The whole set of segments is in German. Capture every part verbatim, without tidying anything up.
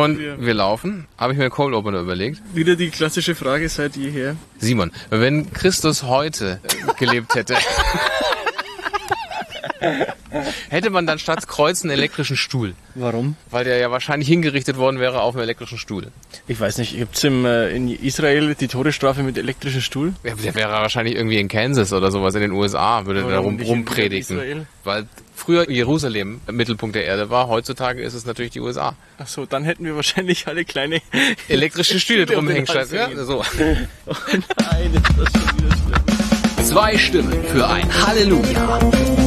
Und wir, wir laufen. Habe ich mir einen Cold Opener überlegt. Wieder die klassische Frage seit jeher. Simon, wenn Christus heute gelebt hätte, hätte man dann statt Kreuz einen elektrischen Stuhl. Warum? Weil der ja wahrscheinlich hingerichtet worden wäre auf einem elektrischen Stuhl. Ich weiß nicht, gibt es äh, in Israel die Todesstrafe mit elektrischen Stuhl? Ja, der wäre wahrscheinlich irgendwie in Kansas oder sowas in den U S A, würde da rum, rumpredigen. Weil früher Jerusalem im Mittelpunkt der Erde war, heutzutage ist es natürlich die U S A. Ach so, dann hätten wir wahrscheinlich alle kleine elektrische Stühle drum hängen. Ja, so. Oh nein, ist das schon wieder schlimm. Zwei Stimmen für ein Halleluja.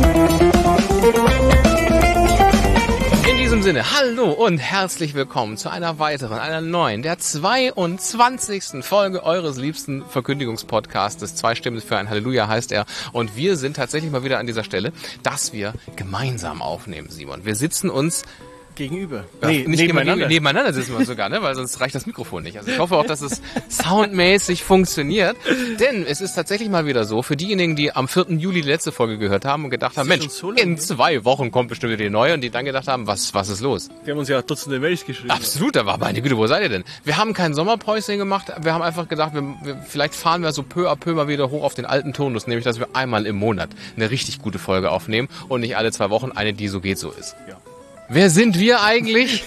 In diesem Sinne, hallo und herzlich willkommen zu einer weiteren, einer neuen, der zweiundzwanzigsten Folge eures liebsten Verkündigungspodcastes. Zwei Stimmen für ein Halleluja heißt er. Und wir sind tatsächlich mal wieder an dieser Stelle, dass wir gemeinsam aufnehmen, Simon. Wir sitzen uns gegenüber. Ja, nee, nicht nebeneinander. Nebeneinander sitzen wir sogar, ne? Weil sonst reicht das Mikrofon nicht. Also ich hoffe auch, dass es soundmäßig funktioniert. Denn es ist tatsächlich mal wieder so, für diejenigen, die am vierten Juli die letzte Folge gehört haben und gedacht haben, Mensch, so in zwei Wochen kommt bestimmt wieder die neue, und die dann gedacht haben, was, was ist los? Wir haben uns ja Dutzende Mails geschrieben. Absolut, da war meine Güte, wo seid ihr denn? Wir haben kein Sommerpäuschen gemacht, wir haben einfach gedacht, wir, wir, vielleicht fahren wir so peu à peu mal wieder hoch auf den alten Turnus, nämlich, dass wir einmal im Monat eine richtig gute Folge aufnehmen und nicht alle zwei Wochen eine, die so geht, so ist. Ja. Wer sind wir eigentlich?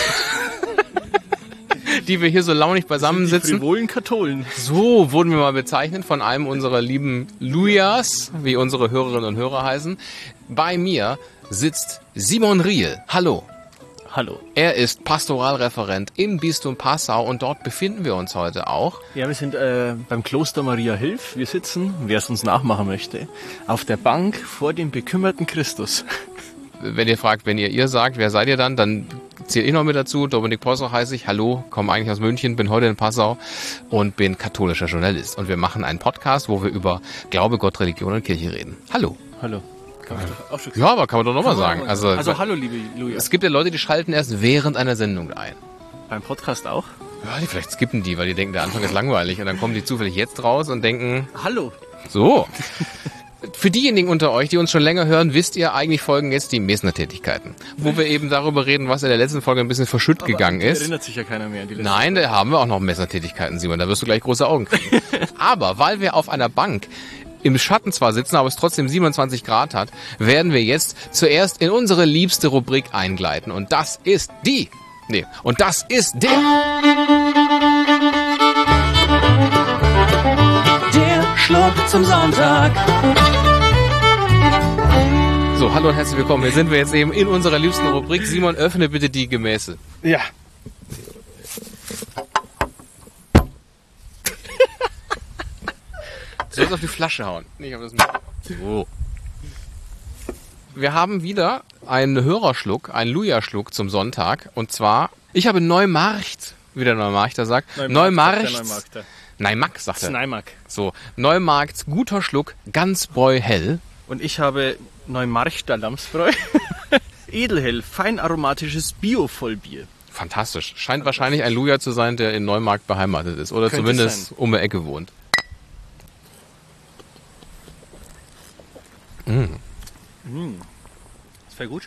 Die wir hier so launig beisammensitzen. Die frivolen Katholen. So wurden wir mal bezeichnet von einem unserer lieben Lujas, wie unsere Hörerinnen und Hörer heißen. Bei mir sitzt Simon Riel. Hallo. Hallo. Er ist Pastoralreferent im Bistum Passau und dort befinden wir uns heute auch. Ja, wir sind äh, beim Kloster Maria Hilf. Wir sitzen, wer es uns nachmachen möchte, auf der Bank vor dem bekümmerten Christus. Wenn ihr fragt, wenn ihr ihr sagt, wer seid ihr dann, dann zähle ich noch mit dazu. Dominik Possau heiße ich. Hallo, komme eigentlich aus München, bin heute in Passau und bin katholischer Journalist. Und wir machen einen Podcast, wo wir über Glaube, Gott, Religion und Kirche reden. Hallo. Hallo. Kann ja. Auch schon ja, aber kann man doch nochmal sagen. Also, also hallo, liebe Luja. Es gibt ja Leute, die schalten erst während einer Sendung ein. Beim Podcast auch? Ja, die vielleicht skippen die, weil die denken, der Anfang ist langweilig. Und dann kommen die zufällig jetzt raus und denken... Hallo. So. Für diejenigen unter euch, die uns schon länger hören, wisst ihr, eigentlich folgen jetzt die Mesner-Tätigkeiten, wo wir eben darüber reden, was in der letzten Folge ein bisschen verschütt aber gegangen ist. erinnert sich ja keiner mehr an die letzte Nein, da haben wir auch noch Mesner-Tätigkeiten, Simon, da wirst du gleich große Augen kriegen. Aber weil wir auf einer Bank im Schatten zwar sitzen, aber es trotzdem siebenundzwanzig Grad hat, werden wir jetzt zuerst in unsere liebste Rubrik eingleiten. Und das ist die... Nee, und das ist der... Schluck zum Sonntag. So, hallo und herzlich willkommen. Hier sind wir jetzt eben in unserer liebsten Rubrik. Simon, öffne bitte die Gemäße. Ja. Du sollst auf die Flasche hauen. Nicht auf das Mikro. So. Wir haben wieder einen Hörerschluck, einen Luja-Schluck zum Sonntag. Und zwar, ich habe Neumarkt, wie der Neumarkter sagt. Neumarkt. Neumarkt. Neumarkt, sagt er. Neumarkt. So, Neumarkt, guter Schluck, ganz bräuhell. Und ich habe Neumarchter Lamsbräu. Edelhell, fein aromatisches Bio-Vollbier. Fantastisch. Scheint wahrscheinlich ein Luja zu sein, der in Neumarkt beheimatet ist. Oder Könnte zumindest sein. um die Ecke wohnt. Mm. Mm. Das wäre gut.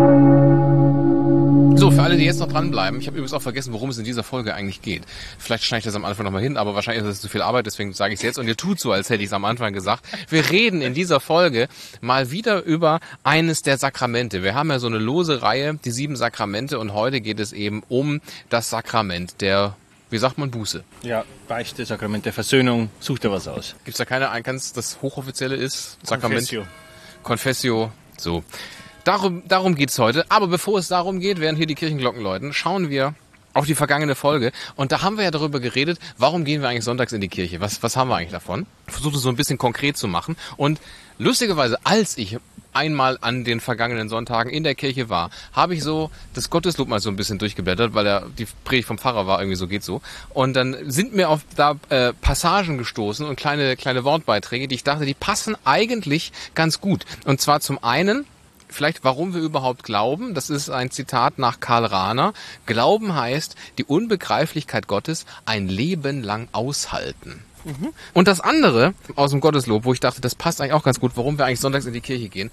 So, für alle, die jetzt noch dranbleiben, ich habe übrigens auch vergessen, worum es in dieser Folge eigentlich geht. Vielleicht schneide ich das am Anfang nochmal hin, aber wahrscheinlich ist es zu viel Arbeit, deswegen sage ich es jetzt. Und ihr tut so, als hätte ich es am Anfang gesagt. Wir reden in dieser Folge mal wieder über eines der Sakramente. Wir haben ja so eine lose Reihe, die sieben Sakramente, und heute geht es eben um das Sakrament der, wie sagt man, Buße. Ja, Beichte, Sakrament der Versöhnung, such dir was aus. Gibt es da keine Eins, das hochoffizielle ist? Sakrament? Confessio. Confessio, so. Darum, darum geht's heute. Aber bevor es darum geht, während hier die Kirchenglocken läuten, schauen wir auf die vergangene Folge. Und da haben wir ja darüber geredet, warum gehen wir eigentlich sonntags in die Kirche? Was, was haben wir eigentlich davon? Versuche es so ein bisschen konkret zu machen. Und lustigerweise, als ich einmal an den vergangenen Sonntagen in der Kirche war, habe ich so das Gotteslob mal so ein bisschen durchgeblättert, weil der, die Predigt vom Pfarrer war irgendwie so, geht so. Und dann sind mir auf da äh, Passagen gestoßen und kleine, kleine Wortbeiträge, die ich dachte, die passen eigentlich ganz gut. Und zwar zum einen, vielleicht, warum wir überhaupt glauben. Das ist ein Zitat nach Karl Rahner. Glauben heißt, die Unbegreiflichkeit Gottes ein Leben lang aushalten. Mhm. Und das andere aus dem Gotteslob, wo ich dachte, das passt eigentlich auch ganz gut, warum wir eigentlich sonntags in die Kirche gehen.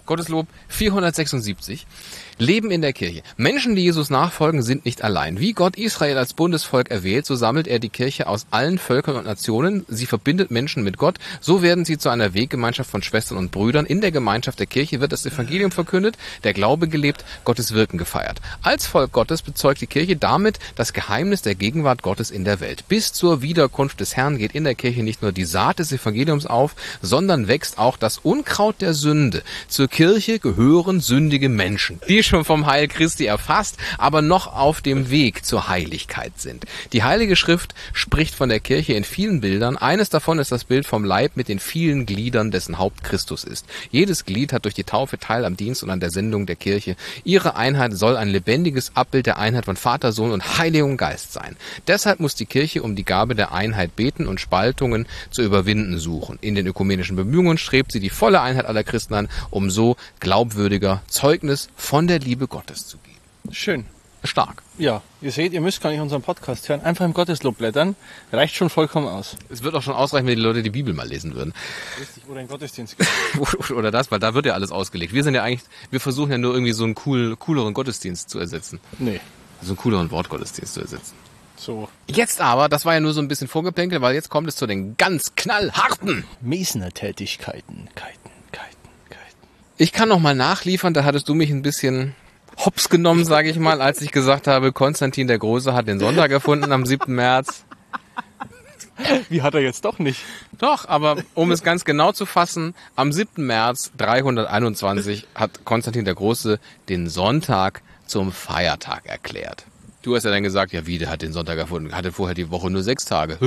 Gotteslob vierhundertsechsundsiebzig. Leben in der Kirche. Menschen, die Jesus nachfolgen, sind nicht allein. Wie Gott Israel als Bundesvolk erwählt, so sammelt er die Kirche aus allen Völkern und Nationen. Sie verbindet Menschen mit Gott. So werden sie zu einer Weggemeinschaft von Schwestern und Brüdern. In der Gemeinschaft der Kirche wird das Evangelium verkündet, der Glaube gelebt, Gottes Wirken gefeiert. Als Volk Gottes bezeugt die Kirche damit das Geheimnis der Gegenwart Gottes in der Welt. Bis zur Wiederkunft des Herrn geht in der Kirche nicht nur die Saat des Evangeliums auf, sondern wächst auch das Unkraut der Sünde. Zur Kirche gehören sündige Menschen, die schon vom Heil Christi erfasst, aber noch auf dem Weg zur Heiligkeit sind. Die Heilige Schrift spricht von der Kirche in vielen Bildern. Eines davon ist das Bild vom Leib mit den vielen Gliedern, dessen Haupt Christus ist. Jedes Glied hat durch die Taufe Teil am Dienst und an der Sendung der Kirche. Ihre Einheit soll ein lebendiges Abbild der Einheit von Vater, Sohn und Heiligem Geist sein. Deshalb muss die Kirche um die Gabe der Einheit beten und Spaltungen zu überwinden suchen. In den ökumenischen Bemühungen strebt sie die volle Einheit aller Christen an, um so glaubwürdiger Zeugnis von der Liebe Gottes zu geben. Schön. Stark. Ja, ihr seht, ihr müsst gar nicht unseren Podcast hören. Einfach im Gotteslob blättern. Reicht schon vollkommen aus. Es wird auch schon ausreichen, wenn die Leute die Bibel mal lesen würden. Richtig, oder in Gottesdienst. Oder das, weil da wird ja alles ausgelegt. Wir sind ja eigentlich, wir versuchen ja nur irgendwie so einen cool, cooleren Gottesdienst zu ersetzen. Nee. So einen cooleren Wortgottesdienst zu ersetzen. So. Jetzt aber, das war ja nur so ein bisschen Vorgeplänkel, weil jetzt kommt es zu den ganz knallharten Mesner-Tätigkeiten. Keiten, Keiten, Keiten. Ich kann noch mal nachliefern, da hattest du mich ein bisschen hops genommen, sage ich mal, als ich gesagt habe, Konstantin der Große hat den Sonntag erfunden am siebten März. Wie hat er jetzt doch nicht? Doch, aber um es ganz genau zu fassen, am siebten März dreihunderteinundzwanzig hat Konstantin der Große den Sonntag zum Feiertag erklärt. Du hast ja dann gesagt, ja wie, der hat den Sonntag erfunden, hatte vorher die Woche nur sechs Tage.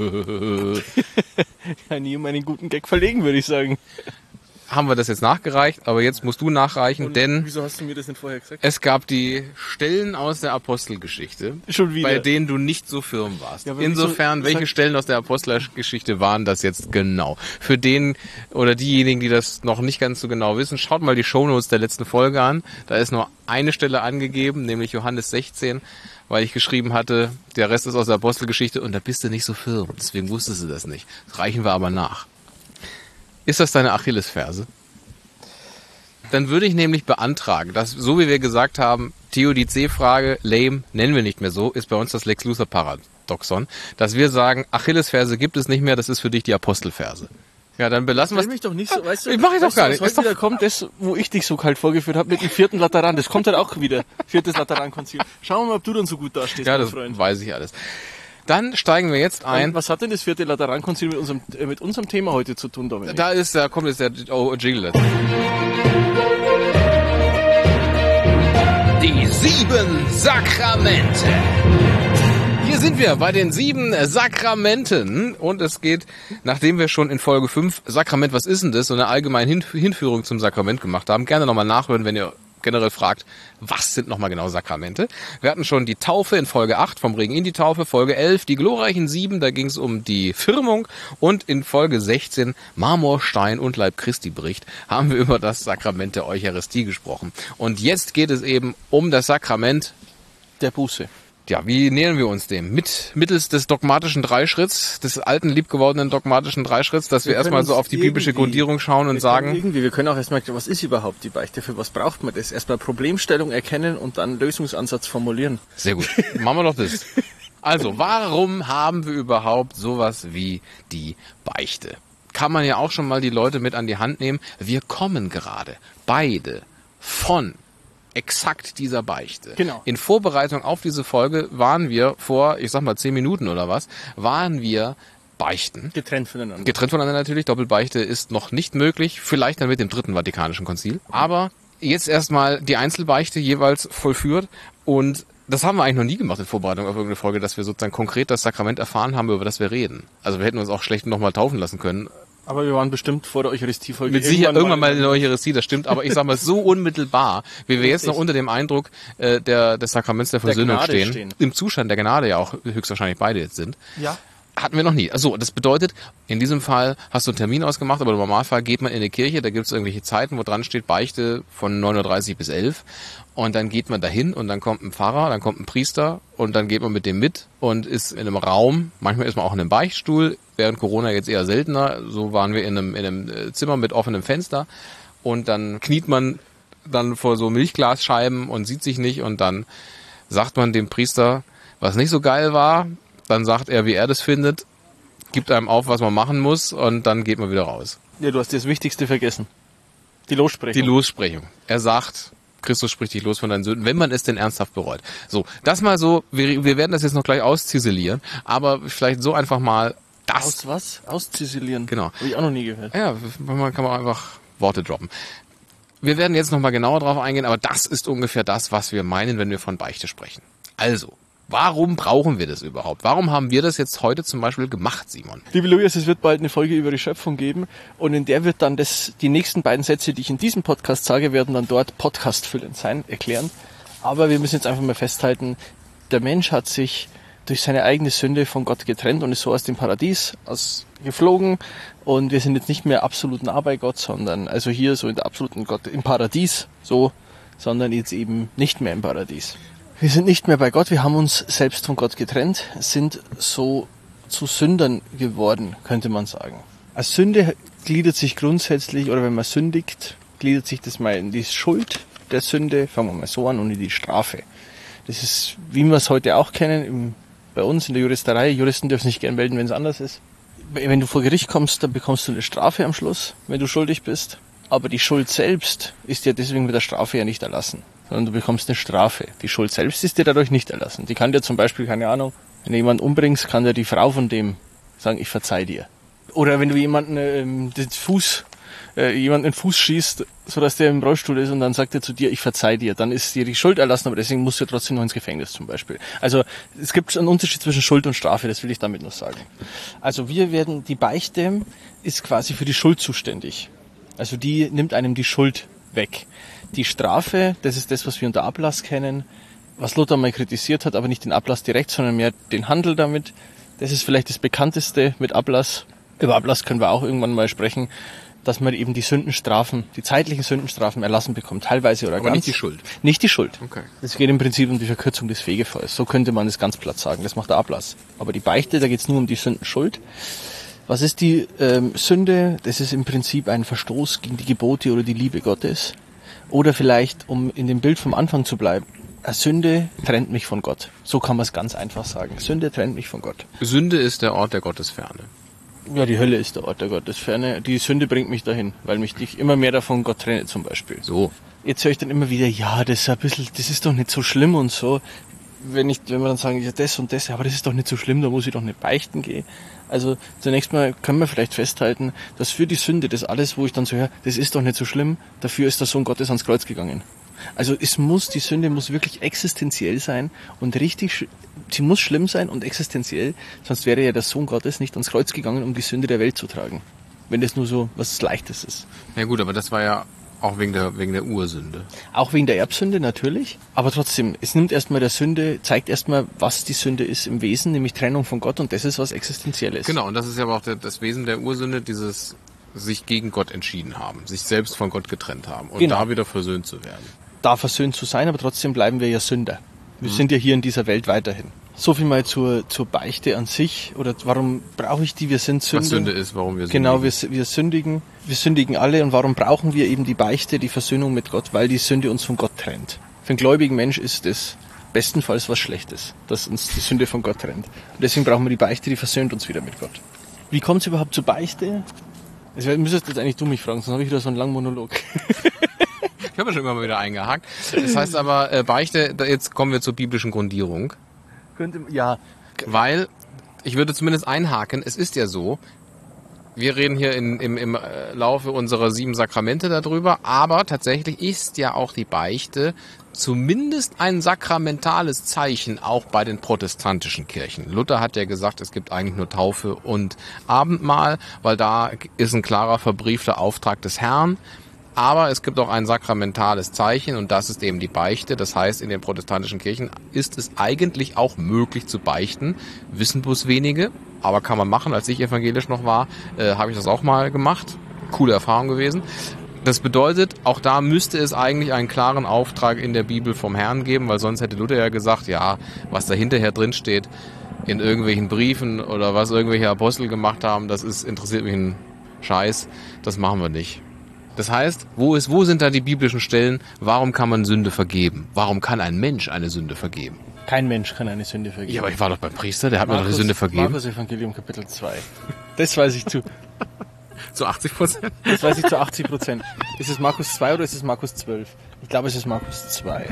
Ja, nie um einen guten Gag verlegen, würde ich sagen. Haben wir das jetzt nachgereicht, aber jetzt musst du nachreichen, Und denn wieso hast du mir das nicht vorher gesagt? es gab die Stellen aus der Apostelgeschichte, Schon wieder. bei denen du nicht so firm warst. Ja, aber Insofern, wieso- welche sag- Stellen aus der Apostelgeschichte waren das jetzt genau? Für den oder diejenigen, die das noch nicht ganz so genau wissen, schaut mal die Shownotes der letzten Folge an. Da ist nur eine Stelle angegeben, nämlich Johannes sechzehn, weil ich geschrieben hatte, der Rest ist aus der Apostelgeschichte und da bist du nicht so firm. Deswegen wusstest du das nicht. Das reichen wir aber nach. Ist das deine Achillesferse? Dann würde ich nämlich beantragen, dass, so wie wir gesagt haben, Theodizee-Frage, lame, nennen wir nicht mehr so, ist bei uns das Lex Luthor-Paradoxon, dass wir sagen, Achillesferse gibt es nicht mehr, das ist für dich die Apostelferse. Ja, dann belassen wir Stell mich doch nicht so, weißt du, Ich mach ich doch weißt gar du, nicht. was Ist heute doch- wieder kommt, das, wo ich dich so kalt vorgeführt habe mit dem vierten Lateran, das kommt halt auch wieder. Viertes Laterankonzil. Schauen wir mal, ob du dann so gut dastehst, Ja, mein das Freund. weiß ich alles. Dann steigen wir jetzt ein. Und was hat denn das vierte Laterankonzil mit unserem, äh, mit unserem Thema heute zu tun, Dominik? Da ist, da kommt jetzt der oh, Jingle. Die sieben Sakramente. Hier sind wir bei den sieben Sakramenten und es geht, nachdem wir schon in Folge fünf Sakrament, was ist denn das, so eine allgemeine Hin- Hinführung zum Sakrament gemacht haben. Gerne nochmal nachhören, wenn ihr generell fragt, was sind nochmal genau Sakramente. Wir hatten schon die Taufe in Folge acht, vom Regen in die Taufe, Folge elf, die glorreichen sieben, da ging es um die Firmung und in Folge sechzehn, Marmor, Stein und Leib Christi Bericht, haben wir über das Sakrament der Eucharistie gesprochen. Und jetzt geht es eben um das Sakrament. Der Buße. Ja, wie nähern wir uns dem? Mit mittels des dogmatischen Dreischritts, des alten, liebgewordenen dogmatischen Dreischritts, dass wir, Wir erstmal können so auf die biblische irgendwie- Grundierung schauen und Wir sagen, können irgendwie, wir können auch erstmal, was ist überhaupt die Beichte? Für was braucht man das? Erstmal Problemstellung erkennen und dann Lösungsansatz formulieren. sehr gut, machen wir doch das. Also, warum haben wir überhaupt sowas wie die Beichte? Kann man ja auch schon mal die Leute mit an die Hand nehmen. Wir kommen gerade beide von exakt dieser Beichte. Genau. In Vorbereitung auf diese Folge waren wir vor, ich sag mal zehn Minuten oder was, waren wir beichten. Getrennt voneinander. Getrennt voneinander natürlich. Doppelbeichte ist noch nicht möglich. Vielleicht dann mit dem dritten Vatikanischen Konzil. Aber jetzt erstmal die Einzelbeichte jeweils vollführt. Und das haben wir eigentlich noch nie gemacht in Vorbereitung auf irgendeine Folge, dass wir sozusagen konkret das Sakrament erfahren haben, über das wir reden. Also wir hätten uns auch schlecht nochmal taufen lassen können. Aber wir waren bestimmt vor der Eucharistiefolge. Mit Sicherheit irgendwann mal in der Eucharistie, das stimmt. Aber ich sag mal, so unmittelbar, wie wir jetzt noch unter dem Eindruck äh, der, des Sakraments der Versöhnung Gnade stehen, stehen. im Zustand der Gnade ja auch höchstwahrscheinlich beide jetzt sind. Ja. Hatten wir noch nie. Also das bedeutet, in diesem Fall hast du einen Termin ausgemacht, aber im Normalfall geht man in eine Kirche, da gibt es irgendwelche Zeiten, wo dran steht Beichte von neun Uhr dreißig bis elf und dann geht man dahin und dann kommt ein Pfarrer, dann kommt ein Priester und dann geht man mit dem mit und ist in einem Raum, manchmal ist man auch in einem Beichtstuhl, während Corona jetzt eher seltener, so waren wir in einem, in einem Zimmer mit offenem Fenster und dann kniet man dann vor so Milchglasscheiben und sieht sich nicht und dann sagt man dem Priester, was nicht so geil war, dann sagt er, wie er das findet, gibt einem auf, was man machen muss und dann geht man wieder raus. Ja, du hast das Wichtigste vergessen. Die Lossprechung. Die Lossprechung. Er sagt, Christus spricht dich los von deinen Sünden, wenn man es denn ernsthaft bereut. So, das mal so, wir, wir werden das jetzt noch gleich ausziselieren, aber vielleicht so einfach mal das. Aus was? Ausziselieren? Genau. Habe ich auch noch nie gehört. Ja, manchmal kann man einfach Worte droppen. Wir werden jetzt nochmal genauer drauf eingehen, aber das ist ungefähr das, was wir meinen, wenn wir von Beichte sprechen. Also, warum brauchen wir das überhaupt? Warum haben wir das jetzt heute zum Beispiel gemacht, Simon? Liebe Lujas, es wird bald eine Folge über die Schöpfung geben und in der wird dann das, die nächsten beiden Sätze, die ich in diesem Podcast sage, werden dann dort podcastfüllend sein, erklären. Aber wir müssen jetzt einfach mal festhalten, der Mensch hat sich durch seine eigene Sünde von Gott getrennt und ist so aus dem Paradies aus geflogen und wir sind jetzt nicht mehr absolut nah bei Gott, sondern also hier so in der absoluten Gott im Paradies, so, sondern jetzt eben nicht mehr im Paradies. Wir sind nicht mehr bei Gott, wir haben uns selbst von Gott getrennt, sind so zu Sündern geworden, könnte man sagen. Als Sünde gliedert sich grundsätzlich, oder wenn man sündigt, gliedert sich das mal in die Schuld der Sünde, fangen wir mal so an, und in die Strafe. Das ist, wie wir es heute auch kennen, im, bei uns in der Juristerei. Juristen dürfen sich gern melden, wenn es anders ist. Wenn du vor Gericht kommst, dann bekommst du eine Strafe am Schluss, wenn du schuldig bist. Aber die Schuld selbst ist dir deswegen mit der Strafe ja nicht erlassen, sondern du bekommst eine Strafe. Die Schuld selbst ist dir dadurch nicht erlassen. Die kann dir zum Beispiel, keine Ahnung, wenn du jemanden umbringst, kann dir die Frau von dem sagen, ich verzeih dir. Oder wenn du jemanden ähm, den Fuß, äh, jemanden den Fuß schießt, sodass der im Rollstuhl ist und dann sagt er zu dir, ich verzeih dir, dann ist dir die Schuld erlassen, aber deswegen musst du trotzdem noch ins Gefängnis zum Beispiel. Also es gibt einen Unterschied zwischen Schuld und Strafe, das will ich damit noch sagen. Also wir werden, die Beichte ist quasi für die Schuld zuständig. Also die nimmt einem die Schuld weg. Die Strafe, das ist das, was wir unter Ablass kennen, was Luther mal kritisiert hat, aber nicht den Ablass direkt, sondern mehr den Handel damit. Das ist vielleicht das bekannteste mit Ablass. Über Ablass können wir auch irgendwann mal sprechen, dass man eben die Sündenstrafen, die zeitlichen Sündenstrafen erlassen bekommt, teilweise oder aber ganz. nicht die Schuld. Nicht die Schuld. Okay. Es geht im Prinzip um die Verkürzung des Fegefeuers. So könnte man es ganz platt sagen. Das macht der Ablass. Aber die Beichte, da geht es nur um die Sündenschuld. Was ist die ähm, Sünde? Das ist im Prinzip ein Verstoß gegen die Gebote oder die Liebe Gottes. Oder vielleicht, um in dem Bild vom Anfang zu bleiben, eine Sünde trennt mich von Gott. So kann man es ganz einfach sagen. Sünde trennt mich von Gott. Sünde ist der Ort der Gottesferne. Ja, die Hölle ist der Ort der Gottesferne. Die Sünde bringt mich dahin, weil mich dich immer mehr davon Gott trenne zum Beispiel. So. Jetzt höre ich dann immer wieder, ja, das ist ein bisschen, das ist doch nicht so schlimm und so. Wenn ich, wenn wir dann sagen, ja, das und das, aber das ist doch nicht so schlimm, da muss ich doch nicht beichten gehen. Also zunächst mal können wir vielleicht festhalten, dass für die Sünde, das alles, wo ich dann so höre, das ist doch nicht so schlimm, dafür ist der Sohn Gottes ans Kreuz gegangen. Also es muss, die Sünde muss wirklich existenziell sein und richtig, sie muss schlimm sein und existenziell, sonst wäre ja der Sohn Gottes nicht ans Kreuz gegangen, um die Sünde der Welt zu tragen. Wenn das nur so was Leichtes ist. Ja gut, aber das war ja auch wegen der, wegen der Ursünde. Auch wegen der Erbsünde natürlich, aber trotzdem, es nimmt erstmal der Sünde, zeigt erstmal, was die Sünde ist im Wesen, nämlich Trennung von Gott, und das ist was Existenzielles. Genau, und das ist ja aber auch der, das Wesen der Ursünde, dieses sich gegen Gott entschieden haben, sich selbst von Gott getrennt haben und Genau. da wieder versöhnt zu werden. Da versöhnt zu sein, aber trotzdem bleiben wir ja Sünder. Wir mhm. sind ja hier in dieser Welt weiterhin. So viel mal zur, zur Beichte an sich, oder warum brauche ich die? Wir sind Sünder. Was Sünde ist, warum wir sündigen. Genau, wir, wir sündigen. Wir sündigen alle, und warum brauchen wir eben die Beichte, die Versöhnung mit Gott? Weil die Sünde uns von Gott trennt. Für einen gläubigen Mensch ist das bestenfalls was Schlechtes, dass uns die Sünde von Gott trennt. Und deswegen brauchen wir die Beichte, die versöhnt uns wieder mit Gott. Wie kommt es überhaupt zur Beichte? Das müsstest jetzt eigentlich du mich fragen, sonst habe ich wieder so einen langen Monolog. Ich habe ja schon immer mal wieder eingehakt. Das heißt aber, äh, Beichte, da, jetzt kommen wir zur biblischen Grundierung. Könnte, ja. Weil, ich würde zumindest einhaken, es ist ja so, wir reden hier in, im, im Laufe unserer sieben Sakramente darüber, aber tatsächlich ist ja auch die Beichte zumindest ein sakramentales Zeichen, auch bei den protestantischen Kirchen. Luther hat ja gesagt, es gibt eigentlich nur Taufe und Abendmahl, weil da ist ein klarer verbriefter Auftrag des Herrn. Aber es gibt auch ein sakramentales Zeichen, und das ist eben die Beichte. Das heißt, in den protestantischen Kirchen ist es eigentlich auch möglich zu beichten. Wissen bloß wenige, aber kann man machen. Als ich evangelisch noch war, äh, habe ich das auch mal gemacht. Coole Erfahrung gewesen. Das bedeutet, auch da müsste es eigentlich einen klaren Auftrag in der Bibel vom Herrn geben, weil sonst hätte Luther ja gesagt, ja, was da hinterher drin steht, in irgendwelchen Briefen oder was irgendwelche Apostel gemacht haben, das ist, interessiert mich ein Scheiß, das machen wir nicht. Das heißt, wo ist, wo sind da die biblischen Stellen? Warum kann man Sünde vergeben? Warum kann ein Mensch eine Sünde vergeben? Kein Mensch kann eine Sünde vergeben. Ja, aber ich war doch beim Priester, der hat mir doch die Sünde vergeben. Markus Evangelium Kapitel zwei. Das weiß ich zu. Zu achtzig Prozent? Das weiß ich zu achtzig Prozent. Ist es Markus zwei oder ist es Markus zwölf? Ich glaube, es ist Markus zwei.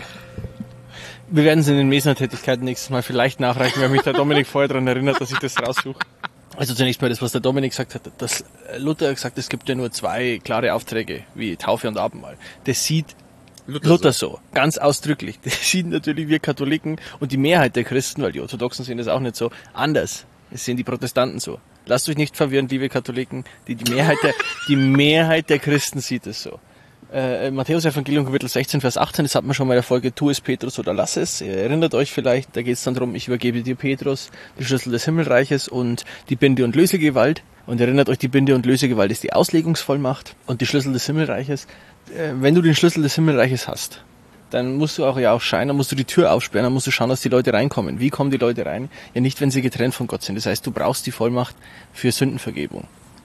Wir werden es in den Mesner-Tätigkeiten nächstes Mal vielleicht nachreichen, weil mich der Dominik vorher daran erinnert, dass ich das raussuche. Also zunächst mal das, was der Dominik gesagt hat, dass Luther gesagt hat, es gibt ja nur zwei klare Aufträge, wie Taufe und Abendmahl. Das sieht Luther, Luther so. so, ganz ausdrücklich. Das sehen natürlich wir Katholiken und die Mehrheit der Christen, weil die Orthodoxen sehen das auch nicht so, anders. Das sehen die Protestanten so. Lasst euch nicht verwirren, liebe Katholiken, die, die, Mehrheit, der, die Mehrheit der Christen sieht es so. Äh, Matthäus Evangelium Kapitel sechzehn, Vers achtzehn, das hat man schon mal in der Folge, tu es Petrus oder lass es. Ihr erinnert euch vielleicht, da geht es dann darum, ich übergebe dir Petrus, die Schlüssel des Himmelreiches und die Binde- und Lösegewalt. Und erinnert euch, die Binde- und Lösegewalt ist die Auslegungsvollmacht und die Schlüssel des Himmelreiches. Äh, wenn du den Schlüssel des Himmelreiches hast, dann musst du auch ja auch scheinen, dann musst du die Tür aufsperren, dann musst du schauen, dass die Leute reinkommen. Wie kommen die Leute rein? Ja, nicht, wenn sie getrennt von Gott sind. Das heißt, du brauchst die Vollmacht für Sündenvergebung.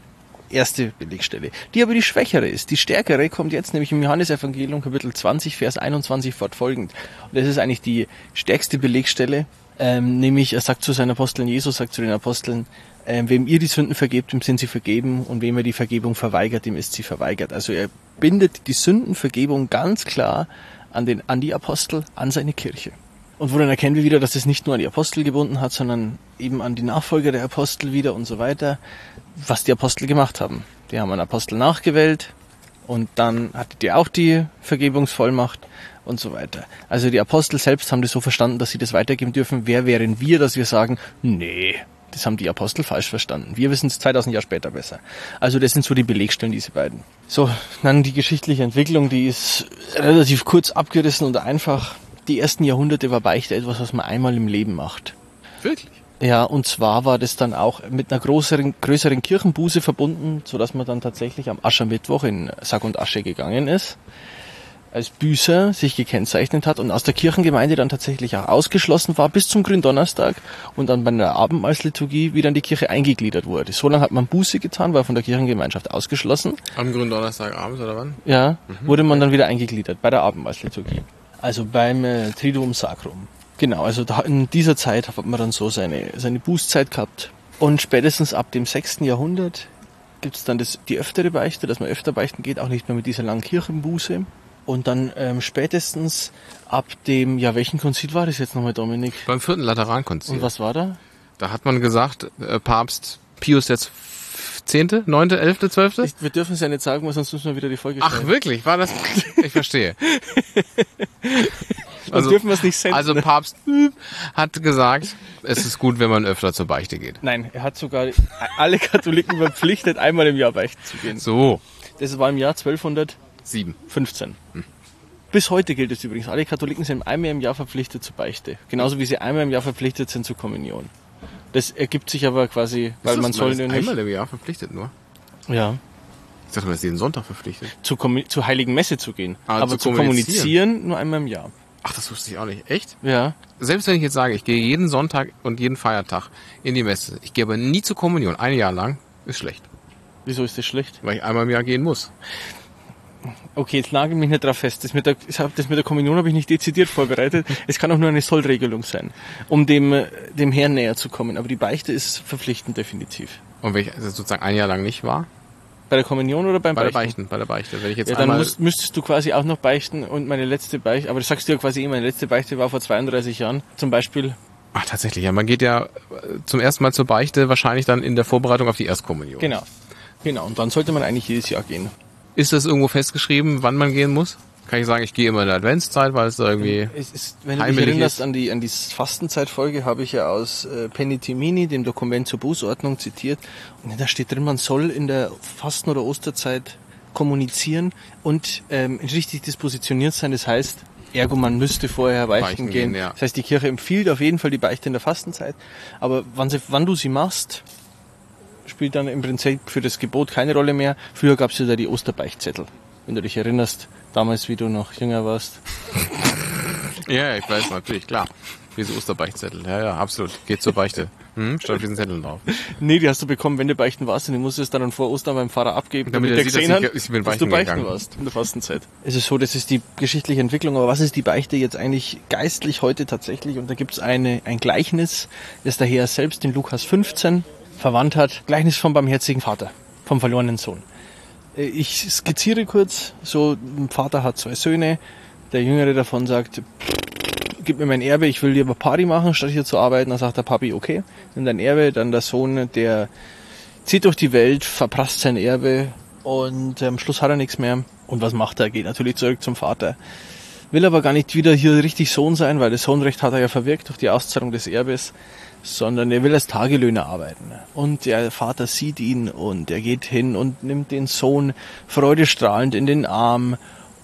Erste Belegstelle. Die aber die schwächere ist. Die stärkere kommt jetzt nämlich im Johannesevangelium Kapitel zwanzig, Vers einundzwanzig fortfolgend. Und das ist eigentlich die stärkste Belegstelle. Ähm, nämlich, er sagt zu seinen Aposteln, Jesus sagt zu den Aposteln, ähm, wem ihr die Sünden vergebt, dem sind sie vergeben. Und wem er die Vergebung verweigert, dem ist sie verweigert. Also er bindet die Sündenvergebung ganz klar an, den, an die Apostel, an seine Kirche. Und woran erkennen wir wieder, dass es nicht nur an die Apostel gebunden hat, sondern eben an die Nachfolger der Apostel wieder und so weiter, was die Apostel gemacht haben. Die haben einen Apostel nachgewählt und dann hattet ihr auch die Vergebungsvollmacht und so weiter. Also die Apostel selbst haben das so verstanden, dass sie das weitergeben dürfen. Wer wären wir, dass wir sagen, nee, das haben die Apostel falsch verstanden. Wir wissen es zweitausend Jahre später besser. Also das sind so die Belegstellen, diese beiden. So, dann die geschichtliche Entwicklung, die ist relativ kurz abgerissen und einfach. Die ersten Jahrhunderte war Beichte etwas, was man einmal im Leben macht. Wirklich? Ja, und zwar war das dann auch mit einer größeren, größeren Kirchenbuße verbunden, sodass man dann tatsächlich am Aschermittwoch in Sack und Asche gegangen ist, als Büßer sich gekennzeichnet hat und aus der Kirchengemeinde dann tatsächlich auch ausgeschlossen war bis zum Gründonnerstag und dann bei einer Abendmahlsliturgie wieder in die Kirche eingegliedert wurde. So lange hat man Buße getan, war von der Kirchengemeinschaft ausgeschlossen. Am Gründonnerstagabend oder wann? Ja, mhm. Wurde man dann wieder eingegliedert bei der Abendmahlsliturgie. Also beim äh, Triduum Sacrum. Genau, also da in dieser Zeit hat man dann so seine, seine Bußzeit gehabt. Und spätestens ab dem sechsten Jahrhundert gibt es dann das, die öftere Beichte, dass man öfter beichten geht, auch nicht mehr mit dieser langen Kirchenbuße. Und dann ähm, spätestens ab dem, ja, welchen Konzil war das jetzt nochmal, Dominik? Beim vierten Laterankonzil. Und was war da? Da hat man gesagt, äh, Papst Pius jetzt Zehnte, Neunte, Elfte, Zwölfte? Ich, wir dürfen es ja nicht sagen, weil sonst müssen wir wieder die Folge stellen. Ach wirklich? War das? Ich verstehe. Also dürfen wir es nicht senden. Also Papst hat gesagt, es ist gut, wenn man öfter zur Beichte geht. Nein, er hat sogar alle Katholiken verpflichtet, einmal im Jahr beichten zu gehen. So. Das war im Jahr zwölfhundertfünfzehn. Hm. Bis heute gilt es übrigens. Alle Katholiken sind einmal im Jahr verpflichtet zur Beichte. Genauso wie sie einmal im Jahr verpflichtet sind zur Kommunion. Das ergibt sich aber quasi, weil ist man soll ja nicht... einmal im Jahr verpflichtet nur? Ja. Ich dachte, man ist jeden Sonntag verpflichtet. Zu, zur Heiligen Messe zu gehen. Ah, aber zu, zu kommunizieren. kommunizieren nur einmal im Jahr. Ach, das wusste ich auch nicht. Echt? Ja. Selbst wenn ich jetzt sage, ich gehe jeden Sonntag und jeden Feiertag in die Messe, ich gehe aber nie zur Kommunion, ein Jahr lang, ist schlecht. Wieso ist das schlecht? Weil ich einmal im Jahr gehen muss. Okay, jetzt nagel mich nicht drauf fest. Das mit der, das mit der Kommunion habe ich nicht dezidiert vorbereitet. Es kann auch nur eine Sollregelung sein, um dem, dem Herrn näher zu kommen. Aber die Beichte ist verpflichtend definitiv. Und wenn ich also sozusagen ein Jahr lang nicht war? Bei der Kommunion oder beim bei Beichten? Der Beichten? Bei der Beichte. Wenn ich jetzt ja, dann einmal musst, müsstest du quasi auch noch beichten und meine letzte Beichte, aber das sagst du ja quasi immer, meine letzte Beichte war vor zweiunddreißig Jahren zum Beispiel. Ach, tatsächlich, ja. Man geht ja zum ersten Mal zur Beichte wahrscheinlich dann in der Vorbereitung auf die Erstkommunion. Genau. Genau. Und dann sollte man eigentlich jedes Jahr gehen. Ist das irgendwo festgeschrieben, wann man gehen muss? Kann ich sagen, ich gehe immer in der Adventszeit, weil es da irgendwie es ist, wenn du dich erinnerst an die, an die Fastenzeitfolge, habe ich ja aus äh, Penitimini, dem Dokument zur Bußordnung, zitiert. Und da steht drin, man soll in der Fasten- oder Osterzeit kommunizieren und ähm, richtig dispositioniert sein. Das heißt, ergo, man müsste vorher beichten, beichten gehen. gehen ja. Das heißt, die Kirche empfiehlt auf jeden Fall die Beichte in der Fastenzeit. Aber wann, sie, wann du sie machst, spielt dann im Prinzip für das Gebot keine Rolle mehr. Früher gab es ja da die Osterbeichtzettel. Wenn du dich erinnerst, damals, wie du noch jünger warst. Ja, ich weiß natürlich, klar. Wie so Osterbeichtzettel. Ja, ja, absolut. Geht zur Beichte. Hm, steht auf diesen Zetteln drauf. Nee, die hast du bekommen, wenn du beichten warst, und du musst es dann vor Ostern beim Pfarrer abgeben, Damit damit, er der sieht, gesehen dass hat, ich- ich bin dass beichten du beichten gegangen. warst in der Fastenzeit. Es ist so, das ist die geschichtliche Entwicklung, aber was ist die Beichte jetzt eigentlich geistlich heute tatsächlich? Und da gibt's eine ein Gleichnis, das der Herr selbst in Lukas fünfzehn verwandt hat. Gleichnis vom barmherzigen Vater, vom verlorenen Sohn. Ich skizziere kurz, so ein Vater hat zwei Söhne, der Jüngere davon sagt, gib mir mein Erbe, ich will lieber Party machen, statt hier zu arbeiten. Dann sagt der Papi, okay, nimm dein Erbe. Dann der Sohn, der zieht durch die Welt, verprasst sein Erbe und am Schluss hat er nichts mehr. Und was macht er? Geht natürlich zurück zum Vater. Will aber gar nicht wieder hier richtig Sohn sein, weil das Sohnrecht hat er ja verwirkt durch die Auszahlung des Erbes, sondern er will als Tagelöhner arbeiten. Und der Vater sieht ihn und er geht hin und nimmt den Sohn freudestrahlend in den Arm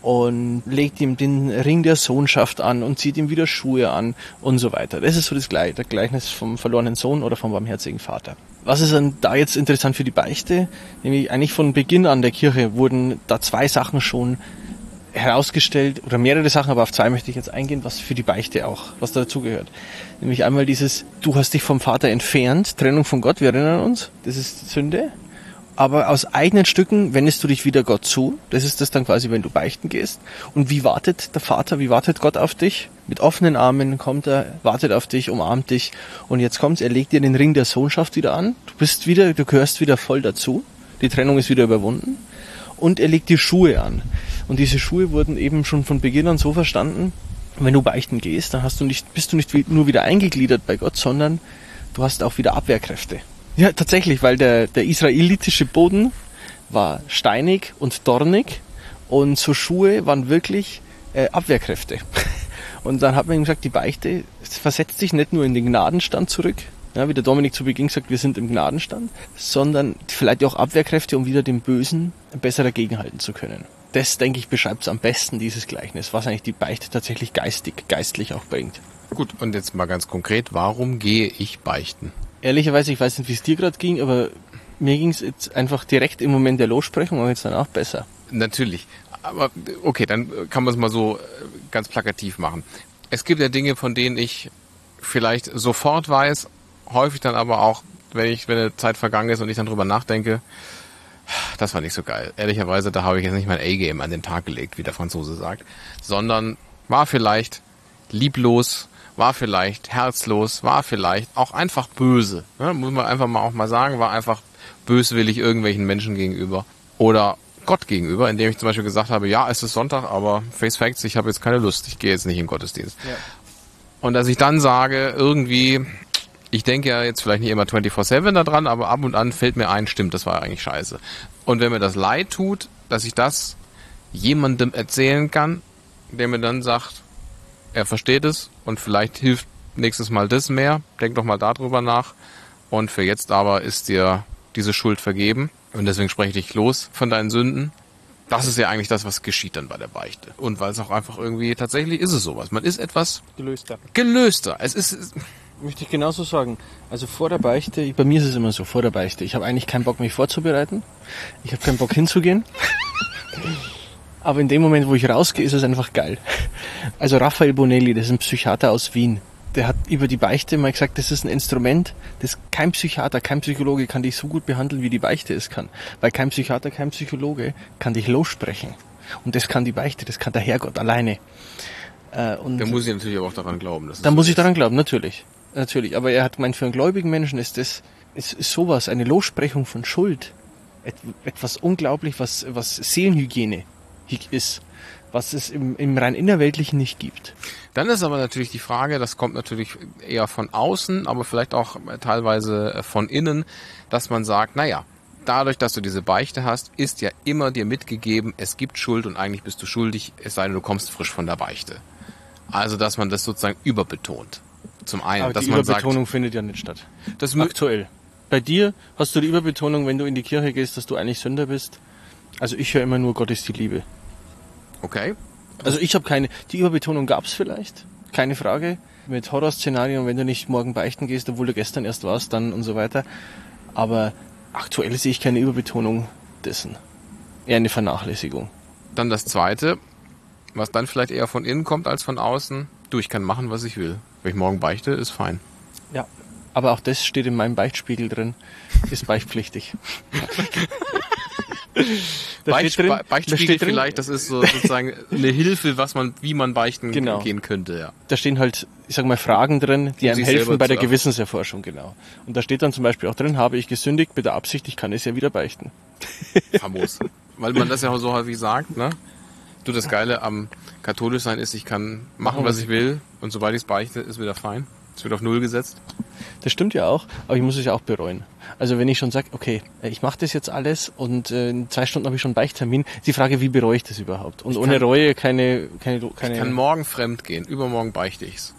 und legt ihm den Ring der Sohnschaft an und zieht ihm wieder Schuhe an und so weiter. Das ist so das Gle- das Gleichnis vom verlorenen Sohn oder vom barmherzigen Vater. Was ist dann da jetzt interessant für die Beichte? Nämlich eigentlich von Beginn an der Kirche wurden da zwei Sachen schon herausgestellt, oder mehrere Sachen, aber auf zwei möchte ich jetzt eingehen, was für die Beichte auch, was dazugehört. Nämlich einmal dieses, du hast dich vom Vater entfernt, Trennung von Gott, wir erinnern uns, das ist Sünde. Aber aus eigenen Stücken wendest du dich wieder Gott zu. Das ist das dann quasi, wenn du beichten gehst. Und wie wartet der Vater, wie wartet Gott auf dich? Mit offenen Armen kommt er, wartet auf dich, umarmt dich. Und jetzt kommt's, er legt dir den Ring der Sohnschaft wieder an. Du bist wieder, du gehörst wieder voll dazu. Die Trennung ist wieder überwunden. Und er legt dir Schuhe an. Und diese Schuhe wurden eben schon von Beginn an so verstanden, wenn du beichten gehst, dann hast du nicht, bist du nicht nur wieder eingegliedert bei Gott, sondern du hast auch wieder Abwehrkräfte. Ja, tatsächlich, weil der, der israelitische Boden war steinig und dornig und so Schuhe waren wirklich äh, Abwehrkräfte. Und dann hat man ihm gesagt, die Beichte versetzt dich nicht nur in den Gnadenstand zurück, ja, wie der Dominik zu Beginn gesagt, wir sind im Gnadenstand, sondern vielleicht auch Abwehrkräfte, um wieder dem Bösen besser dagegenhalten zu können. Das, denke ich, beschreibt es am besten, dieses Gleichnis, was eigentlich die Beichte tatsächlich geistig, geistlich auch bringt. Gut, und jetzt mal ganz konkret, warum gehe ich beichten? Ehrlicherweise, ich weiß nicht, wie es dir gerade ging, aber mir ging es jetzt einfach direkt im Moment der Lossprechung und jetzt danach besser. Natürlich. Aber okay, dann kann man es mal so ganz plakativ machen. Es gibt ja Dinge, von denen ich vielleicht sofort weiß, häufig dann aber auch, wenn ich, wenn eine Zeit vergangen ist und ich dann drüber nachdenke, das war nicht so geil. Ehrlicherweise, da habe ich jetzt nicht mein A-Game an den Tag gelegt, wie der Franzose sagt, sondern war vielleicht lieblos, war vielleicht herzlos, war vielleicht auch einfach böse. Ja, muss man einfach mal auch mal sagen, war einfach böswillig irgendwelchen Menschen gegenüber oder Gott gegenüber, indem ich zum Beispiel gesagt habe, ja, es ist Sonntag, aber Face Facts, ich habe jetzt keine Lust, ich gehe jetzt nicht in den Gottesdienst. Ja. Und dass ich dann sage, irgendwie, ich denke ja jetzt vielleicht nicht immer vierundzwanzig sieben da dran, aber ab und an fällt mir ein, stimmt, das war eigentlich scheiße. Und wenn mir das leid tut, dass ich das jemandem erzählen kann, der mir dann sagt, er versteht es und vielleicht hilft nächstes Mal das mehr, denk doch mal darüber nach und für jetzt aber ist dir diese Schuld vergeben und deswegen spreche ich dich los von deinen Sünden. Das ist ja eigentlich das, was geschieht dann bei der Beichte. Und weil es auch einfach irgendwie, tatsächlich ist es sowas. Man ist etwas Gelöster. gelöster. Es ist... Möchte ich genauso sagen. Also vor der Beichte, bei mir ist es immer so, vor der Beichte, ich habe eigentlich keinen Bock, mich vorzubereiten. Ich habe keinen Bock hinzugehen. Aber in dem Moment, wo ich rausgehe, ist es einfach geil. Also Raphael Bonelli, das ist ein Psychiater aus Wien. Der hat über die Beichte mal gesagt, das ist ein Instrument, das kein Psychiater, kein Psychologe kann dich so gut behandeln, wie die Beichte es kann. Weil kein Psychiater, kein Psychologe kann dich lossprechen. Und das kann die Beichte, das kann der Herrgott alleine. Äh, und da muss ich natürlich auch daran glauben. Dass es da so muss ich ist. daran glauben, natürlich. Natürlich. Aber er hat gemeint, für einen gläubigen Menschen ist das ist, ist sowas, eine Lossprechung von Schuld. Et, etwas unglaublich, was, was Seelenhygiene ist. Was es im, im rein innerweltlichen nicht gibt. Dann ist aber natürlich die Frage, das kommt natürlich eher von außen, aber vielleicht auch teilweise von innen, dass man sagt, naja, dadurch, dass du diese Beichte hast, ist ja immer dir mitgegeben, es gibt Schuld und eigentlich bist du schuldig, es sei denn, du kommst frisch von der Beichte. Also, dass man das sozusagen überbetont. Zum einen, Aber dass die man Überbetonung sagt, findet ja nicht statt. das Aktuell. Bei dir hast du die Überbetonung, wenn du in die Kirche gehst, dass du eigentlich Sünder bist. Also ich höre immer nur, Gott ist die Liebe. okay, Also ich habe keine, die Überbetonung gab's vielleicht, keine Frage. Mit Horrorszenarien, wenn du nicht morgen beichten gehst, obwohl du gestern erst warst, dann und so weiter. Aber aktuell sehe ich keine Überbetonung dessen. Eher eine Vernachlässigung. dann das Zweite, was dann vielleicht eher von innen kommt als von außen, du, ich kann machen, was ich will. Wenn ich morgen beichte, ist fein. Ja, aber auch das steht in meinem Beichtspiegel drin, ist beichtpflichtig. Da Beicht, steht drin, Beichtspiegel da steht drin, vielleicht, das ist so sozusagen eine Hilfe, was man, wie man beichten Genau. gehen könnte, ja. Da stehen halt, ich sag mal, Fragen drin, die Um einem sich helfen selber bei zu der erfahren. Gewissenserforschung, genau. Und da steht dann zum Beispiel auch drin, habe ich gesündigt mit der Absicht, ich kann es ja wieder beichten. Famos. Weil man das ja so häufig sagt, ne? Du, das Geile am katholisch sein ist, ich kann machen, was ich will, und sobald ich es beichte, ist wieder fein. Es wird auf Null gesetzt. Das stimmt ja auch, aber ich muss es ja auch bereuen. Also wenn ich schon sage, okay, ich mache das jetzt alles und äh, in zwei Stunden habe ich schon einen Beichttermin, ist die Frage, wie bereue ich das überhaupt? Und Ich ohne kann- Reue keine... keine, keine Ich kann morgen fremd gehen, übermorgen beichte ich's.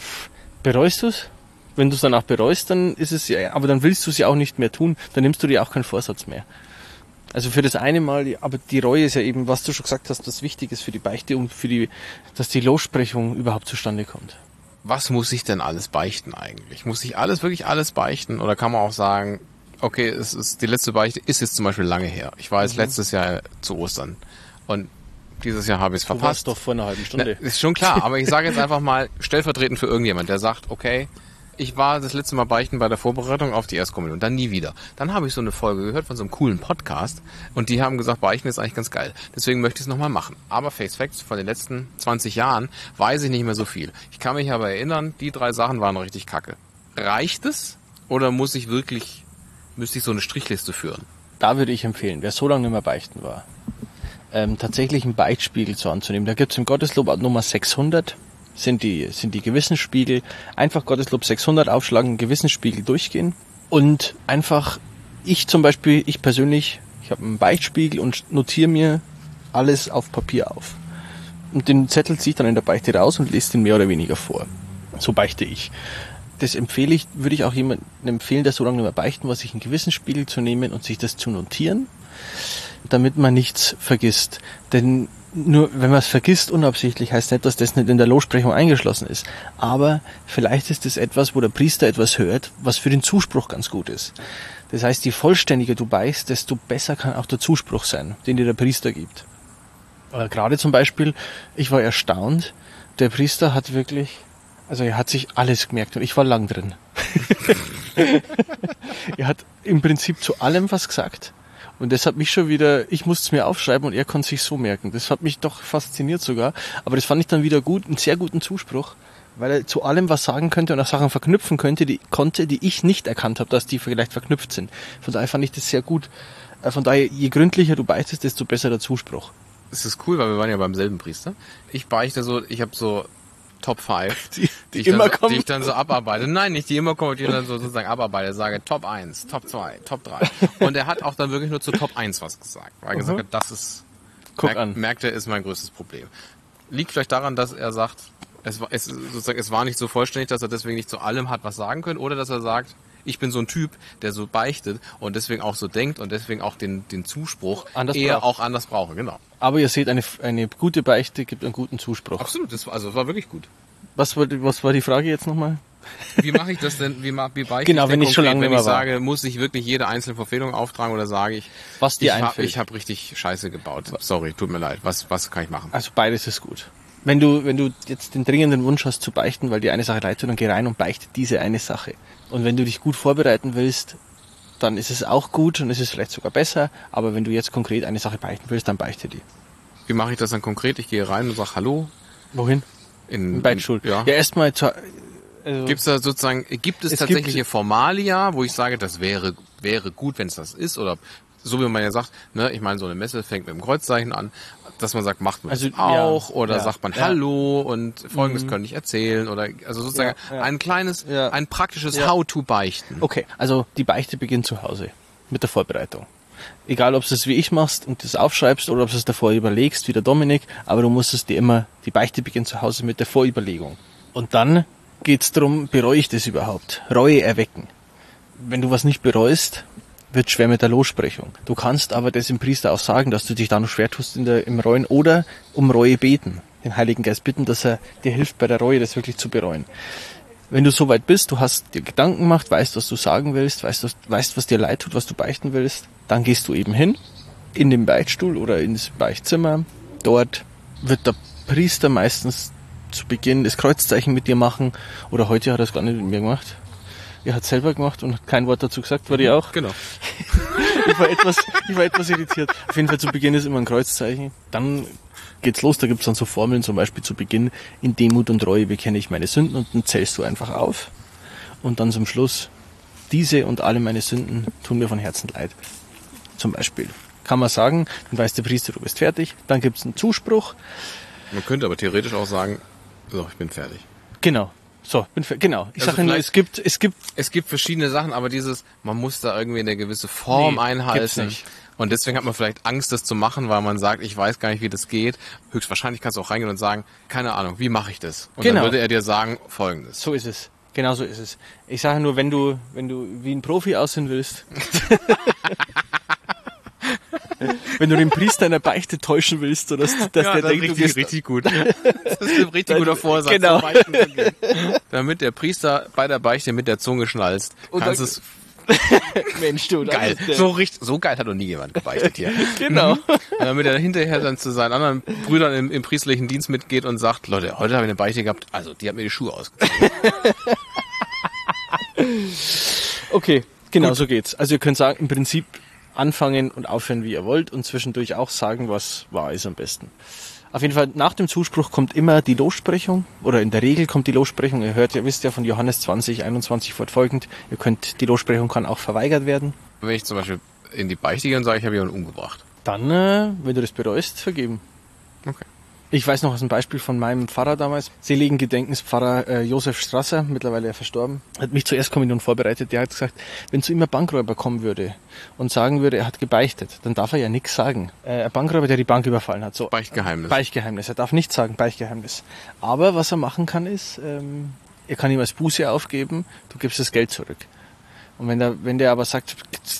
bereust du es? Wenn du es danach bereust, dann ist es ja, aber dann willst du es ja auch nicht mehr tun, dann nimmst du dir auch keinen Vorsatz mehr. Also für das eine Mal, aber die Reue ist ja eben, was du schon gesagt hast, das Wichtige ist für die Beichte und für die, dass die Lossprechung überhaupt zustande kommt. Was muss ich denn alles beichten eigentlich? Muss ich alles, wirklich alles beichten? Oder kann man auch sagen, okay, es ist, die letzte Beichte ist jetzt zum Beispiel lange her. Ich war jetzt letztes Jahr zu Ostern. Und dieses Jahr habe ich es Du warst verpasst. doch vor einer halben Na, Stunde. ist schon klar, aber ich sage jetzt einfach mal stellvertretend für irgendjemand, der sagt, okay, ich war das letzte Mal beichten bei der Vorbereitung auf die Erstkommunion, dann nie wieder. Dann habe ich so eine Folge gehört von so einem coolen Podcast und die haben gesagt, beichten ist eigentlich ganz geil. Deswegen möchte ich es nochmal machen. Aber Face Facts von den letzten zwanzig Jahren weiß ich nicht mehr so viel. Ich kann mich aber erinnern, die drei Sachen waren richtig kacke. Reicht es oder muss ich wirklich, müsste ich so eine Strichliste führen? Da würde ich empfehlen, wer so lange nicht mehr beichten war, ähm, tatsächlich einen Beichtspiegel zu anzunehmen. Da gibt es im Gotteslob Nummer sechshundert, sind die, sind die Gewissensspiegel. Einfach Gotteslob sechshundert aufschlagen, Gewissensspiegel durchgehen und einfach, ich zum Beispiel, ich persönlich, ich habe einen Beichtspiegel und notiere mir alles auf Papier auf. Und den Zettel ziehe ich dann in der Beichte raus und lese den mehr oder weniger vor. So beichte ich. Das empfehle ich, würde ich auch jemandem empfehlen, der so lange nicht mehr beichten war, sich einen Gewissensspiegel zu nehmen und sich das zu notieren, damit man nichts vergisst. Denn nur wenn man es vergisst unabsichtlich, heißt nicht, dass das nicht in der Lossprechung eingeschlossen ist. Aber vielleicht ist es etwas, wo der Priester etwas hört, was für den Zuspruch ganz gut ist. Das heißt, je vollständiger du beichst, desto besser kann auch der Zuspruch sein, den dir der Priester gibt. Aber gerade zum Beispiel, ich war erstaunt, der Priester hat wirklich, also er hat sich alles gemerkt und ich war lang drin. Er hat im Prinzip zu allem was gesagt. Und das hat mich schon wieder, ich musste es mir aufschreiben und er konnte sich so merken. Das hat mich doch fasziniert sogar. Aber das fand ich dann wieder gut, einen sehr guten Zuspruch, weil er zu allem was sagen könnte und auch Sachen verknüpfen könnte, die konnte, die ich nicht erkannt habe, dass die vielleicht verknüpft sind. Von daher fand ich das sehr gut. Von daher, je gründlicher du beichtest, desto besser der Zuspruch. Das ist cool, weil wir waren ja beim selben Priester. Ich beichte so, ich habe so Top fünf, Die, die ich immer dann, so, kommen. die ich dann so abarbeite. Nein, nicht die immer kommen, die ich dann so sozusagen abarbeite. Sage Top eins, Top zwei, Top drei. Und er hat auch dann wirklich nur zu Top eins was gesagt. Weil er gesagt hat, das ist, Guck merkt, an. merkt er, ist mein größtes Problem. Liegt vielleicht daran, dass er sagt, es war, es, sozusagen, es war nicht so vollständig, dass er deswegen nicht zu allem hat was sagen können, oder dass er sagt, ich bin so ein Typ, der so beichtet und deswegen auch so denkt und deswegen auch den, den Zuspruch Anders eher braucht. auch anders brauche, genau. Aber ihr seht, eine, eine gute Beichte gibt einen guten Zuspruch. Absolut, das war, also das war wirklich gut. Was war, die- was war die Frage jetzt nochmal? Wie mache ich das denn? Wie, ma- wie beichte Genau, ich denn wenn ich schon konkret, lange wenn nicht ich mehr war. sage, muss ich wirklich jede einzelne Verfehlung auftragen oder sage ich, Was dir ich habe einfällt. ich hab richtig Scheiße gebaut. Sorry, tut mir leid. Was, was kann ich machen? Also beides ist gut. Wenn du, wenn du jetzt den dringenden Wunsch hast zu beichten, weil dir eine Sache leid tut, dann geh rein und beichte diese eine Sache. Und wenn du dich gut vorbereiten willst, dann ist es auch gut und es ist vielleicht sogar besser. Aber wenn du jetzt konkret eine Sache beichten willst, dann beichte die. Wie mache ich das dann konkret? Ich gehe rein und sage Hallo. Wohin? In, In Beichtstuhl. Ja. Ja, erstmal zur, also Gibt's da sozusagen, gibt es, Es tatsächliche gibt- Formalia, wo ich sage, das wäre, wäre gut, wenn es das ist? Oder so wie man ja sagt, ne, ich meine, so eine Messe fängt mit dem Kreuzzeichen an, dass man sagt, macht man Also, das auch? ja, oder ja, sagt man ja. Hallo und Folgendes könnte ich erzählen? Oder also sozusagen Ja, ja. ein kleines, Ja. ein praktisches Ja. How-to beichten. Okay, also die Beichte beginnt zu Hause mit der Vorbereitung. Egal, ob du es wie ich machst und das aufschreibst oder ob du es davor überlegst, wie der Dominik, aber du musst es dir immer, die Beichte beginnt zu Hause mit der Vorüberlegung. Und dann geht's darum, bereue ich das überhaupt? Reue erwecken. Wenn du was nicht bereust, wird schwer mit der Lossprechung. Du kannst aber das im Priester auch sagen, dass du dich da noch schwer tust in der, im Reuen oder um Reue beten. Den Heiligen Geist bitten, dass er dir hilft, bei der Reue das wirklich zu bereuen. Wenn du soweit bist, du hast dir Gedanken gemacht, weißt, was du sagen willst, weißt, was, weißt, was dir leid tut, was du beichten willst, dann gehst du eben hin, in den Beichtstuhl oder ins Beichtzimmer. Dort wird der Priester meistens zu Beginn das Kreuzzeichen mit dir machen. Oder heute hat er es gar nicht mit mir gemacht. Er hat es selber gemacht und hat kein Wort dazu gesagt, war die auch. Genau. Ich war etwas, ich war etwas irritiert. Auf jeden Fall zu Beginn ist immer ein Kreuzzeichen. Dann geht's los, da gibt's dann so Formeln, zum Beispiel zu Beginn, in Demut und Reue bekenne ich meine Sünden, und dann zählst du einfach auf. Und dann zum Schluss, diese und alle meine Sünden tun mir von Herzen leid. Zum Beispiel. Kann man sagen, dann weiß der Priester, du bist fertig. Dann gibt's einen Zuspruch. Man könnte aber theoretisch auch sagen, so, ich bin fertig. Genau. So, bin fer- genau. Ich Also sage nur, vielleicht- es gibt, es gibt, Es gibt verschiedene Sachen, aber dieses, man muss da irgendwie eine gewisse Form Nee, gibt's einhalten. nicht. Und deswegen hat man vielleicht Angst, das zu machen, weil man sagt, ich weiß gar nicht, wie das geht. Höchstwahrscheinlich kannst du auch reingehen und sagen, keine Ahnung, wie mache ich das? Und Genau. dann würde er dir sagen, Folgendes. so ist es. Genau so ist es. Ich sage nur, wenn du, wenn du wie ein Profi aussehen willst, wenn du den Priester in der Beichte täuschen willst, oder dass, dass der denkt, du gehst, richtig gut. Das ist ein richtig guter Vorsatz. Genau. zum Beichten zu gehen. Damit der Priester bei der Beichte mit der Zunge schnalzt, Und kannst dann- es Mensch, du, das geil. ist der- So richtig, so geil hat noch nie jemand gebeichtet hier. Genau. Und damit er hinterher dann zu seinen anderen Brüdern im, im priestlichen Dienst mitgeht und sagt, Leute, heute habe ich eine Beichte gehabt, also die hat mir die Schuhe ausgezogen. Okay, genau so geht's. Also ihr könnt sagen, im Prinzip anfangen und aufhören, wie ihr wollt, und zwischendurch auch sagen, was wahr ist am besten. Auf jeden Fall, nach dem Zuspruch kommt immer die Lossprechung, oder in der Regel kommt die Lossprechung. Ihr hört, ihr wisst ja von Johannes zwanzig, einundzwanzig fortfolgend, ihr könnt, die Lossprechung kann auch verweigert werden. Wenn ich zum Beispiel in die Beichte gehe und sage, ich habe jemanden umgebracht. Dann, äh, wenn du das bereust, vergeben. Okay. Ich weiß noch aus einem Beispiel von meinem Pfarrer damals, seligen Gedenkens Pfarrer äh, Josef Strasser, mittlerweile verstorben, hat mich zur Erstkommunion vorbereitet. Der hat gesagt, wenn zu ihm ein Bankräuber kommen würde und sagen würde, er hat gebeichtet, dann darf er ja nichts sagen. Äh, ein Bankräuber, der die Bank überfallen hat. So, Beichtgeheimnis. Beichtgeheimnis. Er darf nichts sagen, Beichtgeheimnis. Aber was er machen kann ist, ähm, er kann ihm als Buße aufgeben, du gibst das Geld zurück. Und wenn der, wenn der aber sagt,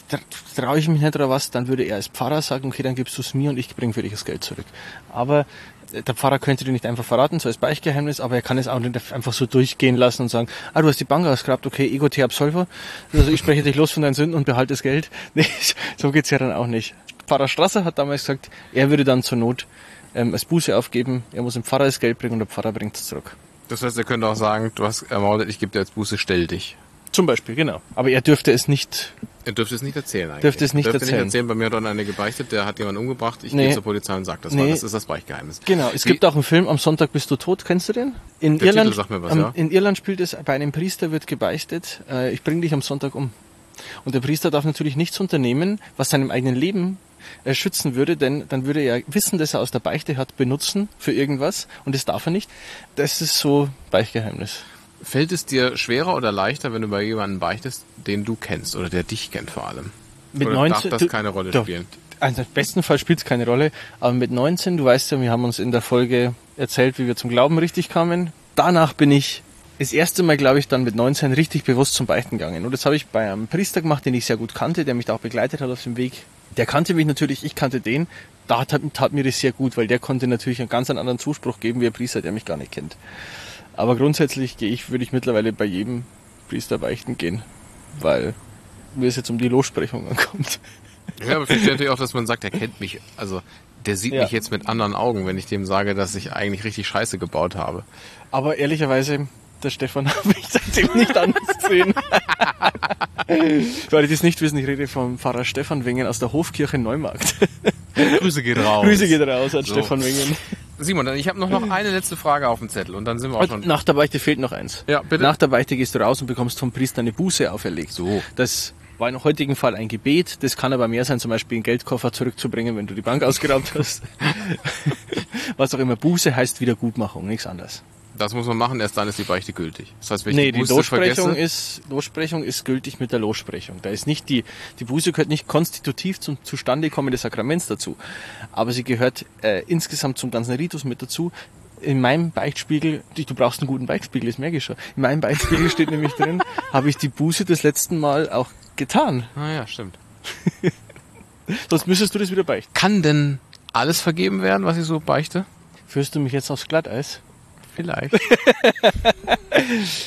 traue ich mich nicht oder was, dann würde er als Pfarrer sagen, okay, dann gibst du es mir und ich bringe für dich das Geld zurück. Aber der Pfarrer könnte dir nicht einfach verraten, so als Beichtgeheimnis, aber er kann es auch nicht einfach so durchgehen lassen und sagen, ah, du hast die Bank ausgeraubt, okay, ego te absolvo, also ich spreche dich los von deinen Sünden und behalte das Geld. Nee, so geht's ja dann auch nicht. Pfarrer Strasser hat damals gesagt, er würde dann zur Not ähm, als Buße aufgeben, er muss dem Pfarrer das Geld bringen und der Pfarrer bringt es zurück. Das heißt, er könnte auch sagen, du hast ermordet, ich gebe dir als Buße, stell dich. Zum Beispiel, genau. Aber er dürfte es nicht. Er dürfte es nicht erzählen eigentlich. Dürfte es nicht er dürfte erzählen. nicht erzählen, bei mir hat dann eine gebeichtet, der hat jemanden umgebracht, ich Nee. gehe zur Polizei und sage das, Nee. weil das ist das Beichtgeheimnis. Genau, es Wie- gibt auch einen Film, Am Sonntag bist du tot, kennst du den? In Der Irland, Titel sagt mir was, am- ja. in Irland spielt es, bei einem Priester wird gebeichtet, äh, ich bringe dich am Sonntag um. Und der Priester darf natürlich nichts unternehmen, was seinem eigenen Leben äh, schützen würde, denn dann würde er Wissen, das er aus der Beichte hat, benutzen für irgendwas, und das darf er nicht. Das ist so Beichtgeheimnis. Fällt es dir schwerer oder leichter, wenn du bei jemandem beichtest, den du kennst oder der dich kennt vor allem? Mit oder neunzehn darf das du- keine Rolle doch, spielen? Also im besten Fall spielt es keine Rolle, aber mit neunzehn, du weißt ja, wir haben uns in der Folge erzählt, wie wir zum Glauben richtig kamen. Danach bin ich das erste Mal, glaube ich, dann mit neunzehn richtig bewusst zum Beichten gegangen. Und das habe ich bei einem Priester gemacht, den ich sehr gut kannte, der mich da auch begleitet hat auf dem Weg. Der kannte mich natürlich, ich kannte den. Da tat, tat mir das sehr gut, weil der konnte natürlich einen ganz anderen Zuspruch geben wie ein Priester, der mich gar nicht kennt. Aber grundsätzlich gehe ich, würde ich mittlerweile bei jedem Priester beichten gehen, weil mir es jetzt um die Lossprechung ankommt. Ja, aber ich verstehe natürlich auch, dass man sagt, er kennt mich, also der sieht Ja. mich jetzt mit anderen Augen, wenn ich dem sage, dass ich eigentlich richtig Scheiße gebaut habe. Aber ehrlicherweise, der Stefan habe ich seitdem nicht anders gesehen. Für alle, die es nicht wissen, ich rede vom Pfarrer Stefan Wengen aus der Hofkirche Neumarkt. Grüße geht raus. Grüße geht raus an So. Stefan Wengen. Simon, ich habe noch, noch eine letzte Frage auf dem Zettel und dann sind wir auch schon... Nach der Beichte fehlt noch eins. Ja, bitte. Nach der Beichte gehst du raus und bekommst vom Priester eine Buße auferlegt. So. Das war im heutigen Fall ein Gebet. Das kann aber mehr sein, zum Beispiel einen Geldkoffer zurückzubringen, wenn du die Bank ausgeraubt hast. Was auch immer. Buße heißt Wiedergutmachung, nichts anderes. Das muss man machen, erst dann ist die Beichte gültig. Das heißt, wenn ich Nee, die die Buße Lossprechung vergesse... ist, Lossprechung ist gültig mit der Lossprechung. Da ist nicht die, die Buße gehört nicht konstitutiv zum Zustandekommen des Sakraments dazu. Aber sie gehört äh, insgesamt zum ganzen Ritus mit dazu. In meinem Beichtspiegel, du brauchst einen guten Beichtspiegel, das merke ich schon. In meinem Beichtspiegel steht nämlich drin, habe ich die Buße das letzten Mal auch getan. Ah ja, stimmt. Sonst müsstest du das wieder beichten. Kann denn alles vergeben werden, was ich so beichte? Führst du mich jetzt aufs Glatteis? Vielleicht.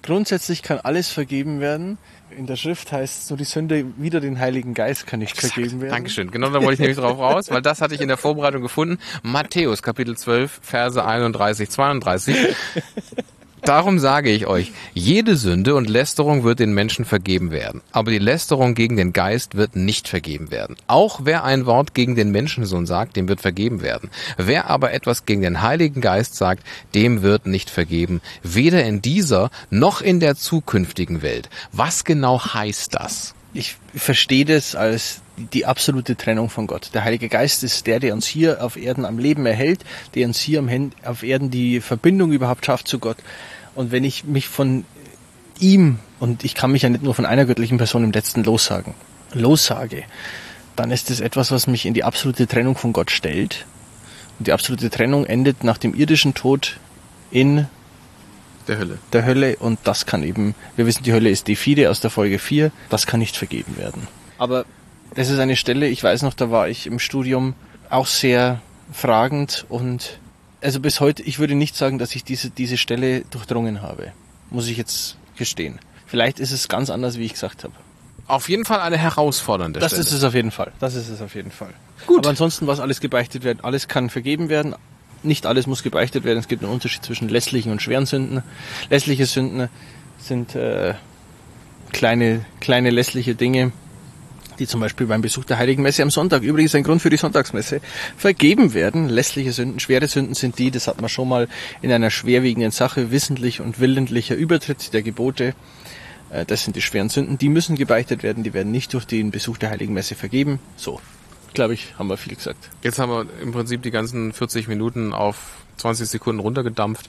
Grundsätzlich kann alles vergeben werden. In der Schrift heißt es nur, die Sünde wider den Heiligen Geist kann nicht Exakt. vergeben werden. Dankeschön. Genau da wollte ich nämlich drauf raus, weil das hatte ich in der Vorbereitung gefunden. Matthäus, Kapitel zwölf, Verse einunddreißig, zweiunddreißig. Darum sage ich euch, jede Sünde und Lästerung wird den Menschen vergeben werden, aber die Lästerung gegen den Geist wird nicht vergeben werden. Auch wer ein Wort gegen den Menschensohn sagt, dem wird vergeben werden. Wer aber etwas gegen den Heiligen Geist sagt, dem wird nicht vergeben, weder in dieser noch in der zukünftigen Welt. Was genau heißt das? Ich verstehe das als die absolute Trennung von Gott. Der Heilige Geist ist der, der uns hier auf Erden am Leben erhält, der uns hier auf Erden die Verbindung überhaupt schafft zu Gott. Und wenn ich mich von ihm, und ich kann mich ja nicht nur von einer göttlichen Person im Letzten lossagen, lossage, dann ist das etwas, was mich in die absolute Trennung von Gott stellt. Und die absolute Trennung endet nach dem irdischen Tod in Der Hölle. der Hölle, und das kann eben, wir wissen, die Hölle ist die Fide aus der Folge vier, das kann nicht vergeben werden. Aber das ist eine Stelle, ich weiß noch, da war ich im Studium auch sehr fragend, und also bis heute, ich würde nicht sagen, dass ich diese, diese Stelle durchdrungen habe, muss ich jetzt gestehen. Vielleicht ist es ganz anders, wie ich gesagt habe. Auf jeden Fall eine herausfordernde Das Stelle. ist es auf jeden Fall. Das ist es auf jeden Fall. Gut. Aber ansonsten, was alles gebeichtet wird, alles kann vergeben werden. Nicht alles muss gebeichtet werden. Es gibt einen Unterschied zwischen lässlichen und schweren Sünden. Lässliche Sünden sind äh, kleine, kleine lässliche Dinge, die zum Beispiel beim Besuch der Heiligen Messe am Sonntag, übrigens ein Grund für die Sonntagsmesse, vergeben werden. Lässliche Sünden, schwere Sünden sind die, das hat man schon mal in einer schwerwiegenden Sache, wissentlich und willentlicher Übertritt der Gebote. Äh, das sind die schweren Sünden, die müssen gebeichtet werden, die werden nicht durch den Besuch der Heiligen Messe vergeben. So, glaube ich, haben wir viel gesagt. Jetzt haben wir im Prinzip die ganzen vierzig Minuten auf zwanzig Sekunden runtergedampft.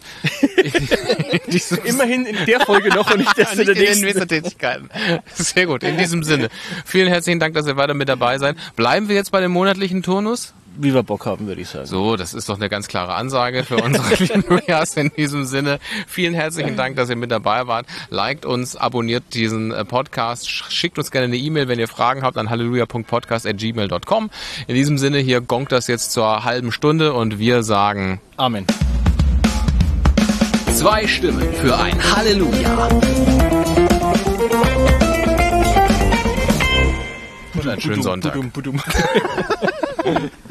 Immerhin in der Folge noch und nicht erst in der nicht nächsten. in den Tätigkeiten. Sehr gut, in diesem Sinne. Vielen herzlichen Dank, dass ihr weiter mit dabei seid. Bleiben wir jetzt bei dem monatlichen Turnus? Wie wir Bock haben, würde ich sagen. So, das ist doch eine ganz klare Ansage für unsere lieben Lujas in diesem Sinne. Vielen herzlichen Dank, dass ihr mit dabei wart. Liked uns, abonniert diesen Podcast, schickt uns gerne eine E-Mail, wenn ihr Fragen habt, an halleluja punkt podcast at gmail punkt com. In diesem Sinne, hier gongt das jetzt zur halben Stunde und wir sagen Amen. Zwei Stimmen für ein Halleluja. und einen schönen Sonntag. Budum, budum, budum.